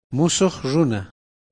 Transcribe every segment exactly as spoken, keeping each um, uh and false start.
Musuq runa.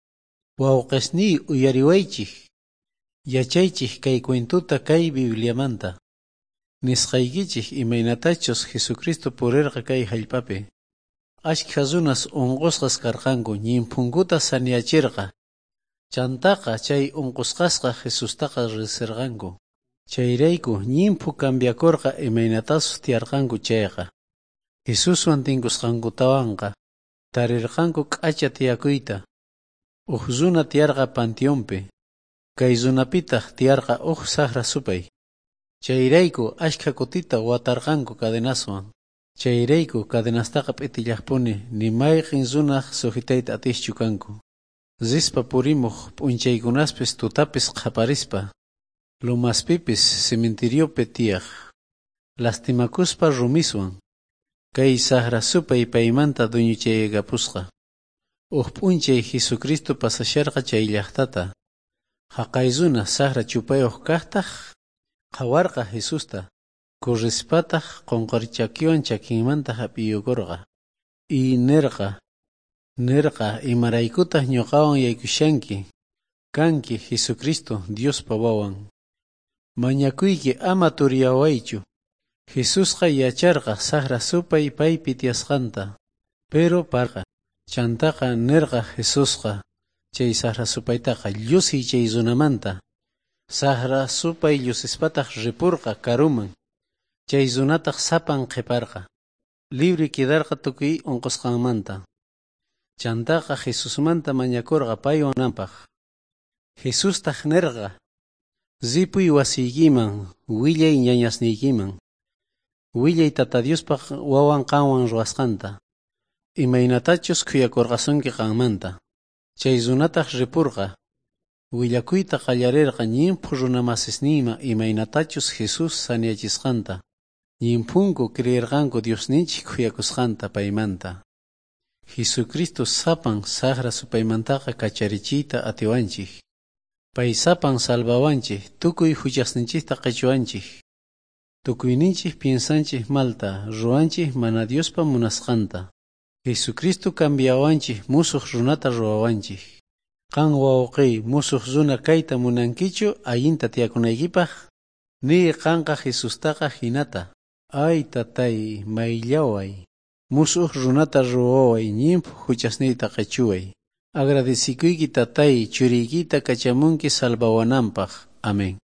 Wawqisniy uyariwaychik. Yachaychik kay cuentuta kay Bibliamanta. Nisqaykichik imaynatachus Jesucristo purirqa kay hallpapi. Ashkha runas unqusqas karqanku ñinpunkuta saneachirqa. Chantaqa chay unqusqasqa Jesustaqa risirqanku. Chayrayku ñinpu cambiakurqa imaynatasus tiyarqanku chayqa. Jesuswan tinkusqankutawanqa tarirqanku k'acha tiyakuyta. Uq runa tiyarqa panteonpi. Kay runapitaq tiyarqa uq saqra supay. Chayrayku ashkha kutita watarqanku cadenaswan. Chayrayku cadenastaqa p'itillaqpuni ni mayqin runaq sujitayta atishchu kanku. Zispa purimuq p'unchaykunaspis tutapis qaparispa. Lumaspipis cementeriopi tiyaq. Lastimakuspa rumiswan. Kay saqra supay paymanta duñuchaygapusqa. Uq p'unchay Jesucristo pasasharqa chay llaqtata. Haqay runa saqra chupayuq kaqtaq qawarqa Jesusta. Kurrispataq qonqarchakiwan chakinmanta hap'iyukurqa. Y nirqa, nirqa imaraykutaq ñuqawan yaykushanki. Kanki Jesucristo Diospa wawan. Mañakuyki ama turiyawaychu. Jesusqa yacharqa saqra supay paypi tiyasqanta. Pero parqa. Chantaqa nirqa Jesusqa. Chay saqra supaytaqa llusiy chay runamanta. Saqra supay llusispataq ripurqa karuman. Chay runataq sapan qhiparqa. Libre kidarqa tukuy unqusqanmanta. Chantaqa Jesusmanta mañakurqa paywananpaq. Jesustaq nirqa. Zipuy wasiykiman, willay ñañasniykiman. Willay tata Diospaq wawan qanwan ruwasqanta. Imaynatachus kuyakurqasunki qanmanta. Chay runataq ripurqa. Willakuyta qallarirqa ñinpu runamasisniyma imaynatachus Jesus saneachisqanta. Ñinpunku creerqanku Diosninchik kuyakusqanta paymanta. Jesucristo sapan saqra supaymantaqa kacharichiyta atiwanchik. Pay sapan salvawanchik tukuy huchasninchikta qichwanchik. Tukuyninchik piensanchik malta ruwanchik mana Diospa munasqanta. Jesucristo cambiawanchik musuq runata ruwawanchik. Qan wawqiy musuq runa kayta munankichu allinta tiyakunaykipaq? Ni qanqa Jesustaqa hinata. Ay tatay mayllaway. Musuq runata ruwaway ñinpu huchasniyta qichuway. Agradecikuyki tatay churiykita kachamunki salvawananpaq. Amén.